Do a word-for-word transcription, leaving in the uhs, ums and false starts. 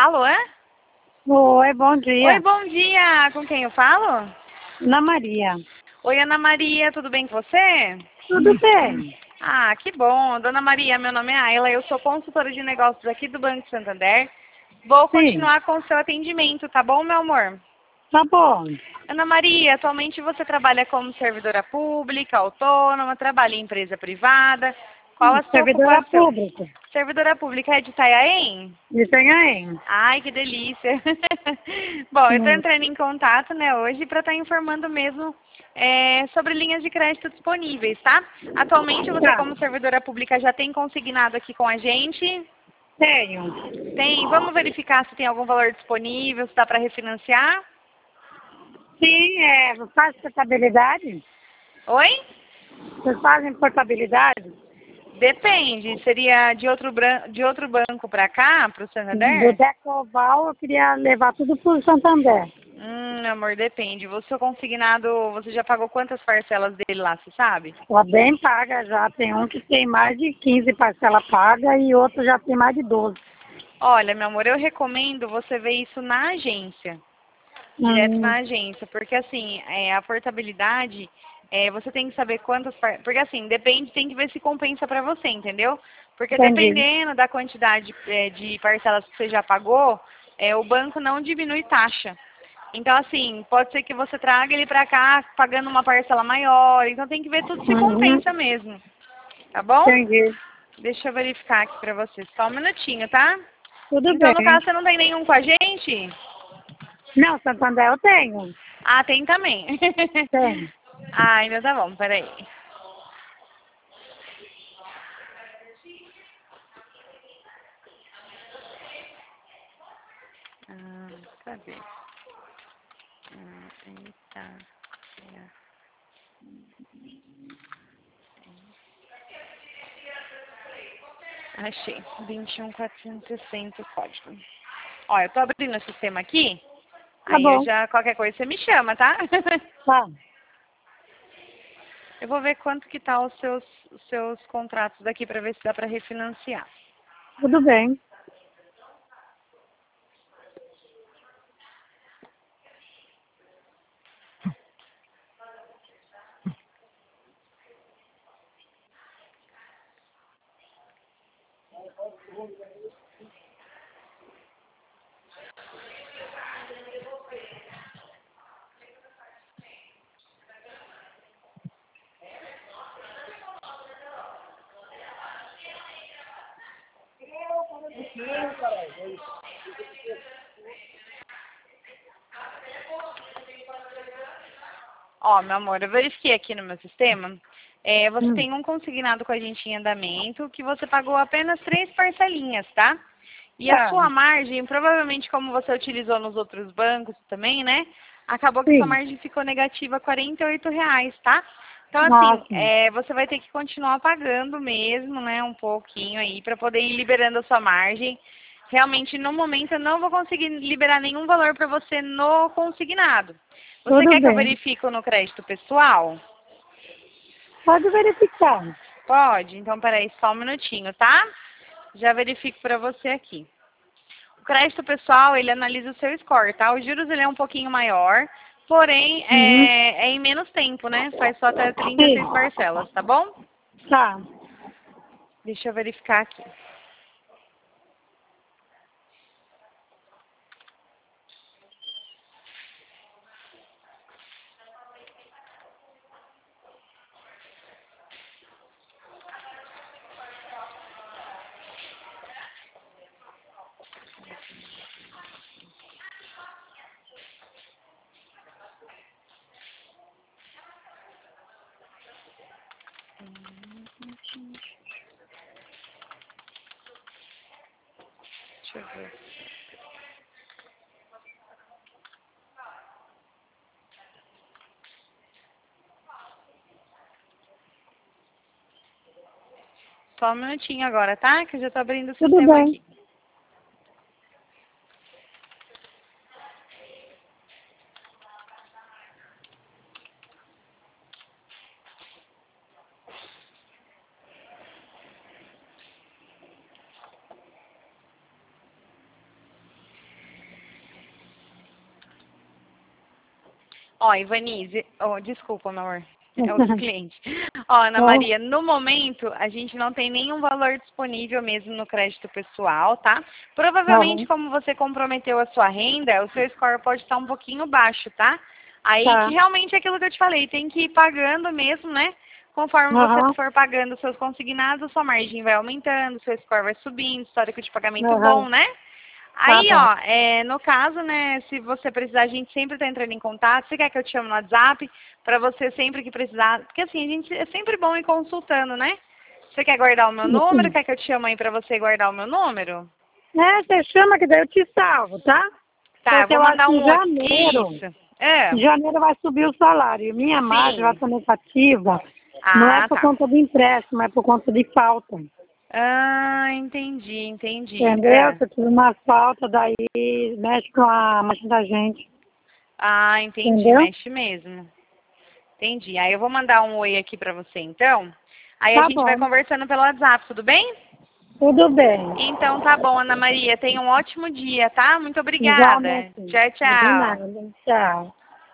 Alô, é? Oi, bom Oi, dia. bom dia. Com quem eu falo? Ana Maria. Oi, Ana Maria, tudo bem com você? Tudo bem? Ah, que bom. Dona Maria, meu nome é Ayla, eu sou consultora de negócios aqui do Banco Santander. Vou Sim, continuar com o seu atendimento, tá bom, meu amor? tá bom. Ana Maria, atualmente você trabalha como servidora pública, autônoma, trabalha em empresa privada. Qual a sua Servidora ocupação? pública Servidora pública é de Itanhaém? de Itanhaém. Ai, que delícia. Bom, eu estou Hum, entrando em contato, né, hoje para estar informando mesmo é, sobre linhas de crédito disponíveis, tá? Atualmente você, Tá, como servidora pública, já tem consignado aqui com a gente? tenho. Tem. Vamos verificar se tem algum valor disponível, se dá para refinanciar? Sim, é, faz portabilidade? Oi? Vocês fazem portabilidade? Depende. Seria de outro, bran- de outro banco para cá, para o Do Santander? Decoval eu queria levar tudo pro Santander. Hum, meu amor, depende. O seu consignado, você já pagou quantas parcelas dele lá, você sabe? Ela bem paga já, tem um que tem mais de quinze parcelas pagas e outro já tem mais de doze. Olha, meu amor, eu recomendo você ver isso na agência, direto Hum, na agência, porque assim, é, a portabilidade, é, você tem que saber quantas, par- porque assim, depende, tem que ver se compensa para você, entendeu? Porque entendi. dependendo da quantidade é, de parcelas que você já pagou, é, o banco não diminui taxa. Então, assim, pode ser que você traga ele para cá pagando uma parcela maior, então tem que ver tudo se Uhum, compensa mesmo, tá bom? entendi. Deixa eu verificar aqui para você, só um minutinho, tá? Tudo Então, no bem. caso, você não tem nenhum com a gente? Não, Santander eu tenho. Ah, tem também. Tenho. Ah, ainda tá bom, peraí. Ah, cadê? Ah, eita. Achei. vinte e um, quatrocentos e sessenta o código. Ó, eu tô abrindo o sistema aqui. Tá Aí eu bom. já, qualquer coisa você me chama, tá? Tá. Eu vou ver quanto que tá os seus, os seus contratos daqui pra ver se dá pra refinanciar. Tudo bem. Ó, meu amor, eu verifiquei aqui no meu sistema. É, você Hum, tem um consignado com a gente em andamento que você pagou apenas três parcelinhas, tá? E a tá. sua margem, provavelmente como você utilizou nos outros bancos também, né? Acabou que sua Sim. margem ficou negativa quarenta e oito reais, tá? Então, assim, Nossa. é, você vai ter que continuar pagando mesmo, né? Um pouquinho aí para poder ir liberando a sua margem. Realmente, no momento, eu não vou conseguir liberar nenhum valor para você no consignado. Você Tudo quer que eu bem. verifique no crédito pessoal? Pode verificar. Pode? Então, peraí, só um minutinho, tá? Já verifico para você aqui. O crédito pessoal, ele analisa o seu score, tá? Os juros, ele é um pouquinho maior, porém, Uhum. é, é em menos tempo, né? Faz só até trinta e Sim. seis parcelas, tá bom? Tá. Deixa eu verificar aqui. Deixa eu ver. Só um minutinho agora, tá? Que eu já tô abrindo o Tudo sistema bem. aqui. Ó, Ivanise, oh, desculpa, meu amor. É outro cliente. Ó, Ana Maria, no momento a gente não tem nenhum valor disponível mesmo no crédito pessoal, tá? Provavelmente, Uhum. como você comprometeu a sua renda, o seu score pode estar um pouquinho baixo, tá? Aí Tá. que realmente é aquilo que eu te falei, tem que ir pagando mesmo, né? Conforme você Uhum. for pagando os seus consignados, sua margem vai aumentando, seu score vai subindo, histórico de pagamento Uhum. bom, né? Tá Aí, bom. ó, é, no caso, né, se você precisar, a gente sempre tá entrando em contato. Você quer que eu te chame no WhatsApp para você sempre que precisar? Porque assim, a gente é sempre bom ir consultando, né? Você quer guardar o meu número? Sim. Quer que eu te chame aí para você guardar o meu número? É, você chama que daí eu te salvo, tá? Tá, eu Porque vou eu acho mandar que um em oi. janeiro, Isso. É, em janeiro vai subir o salário. Minha margem vai sim. ser negativa. Não é Ah, por tá. conta do empréstimo, é por conta de falta. Ah, entendi, entendi. Entendeu? É. Se eu tive uma falta, daí mexe com a margem da gente. Ah, entendi, Entendeu? mexe mesmo. Entendi. Aí eu vou mandar um oi aqui para você, então. Aí a Tá gente vai bom. conversando pelo WhatsApp, tudo bem? Tudo bem. Então tá bom, Ana Maria. Tenha um ótimo dia, tá? Muito obrigada. Igualmente. Tchau, Não tem tchau. nada. Tchau.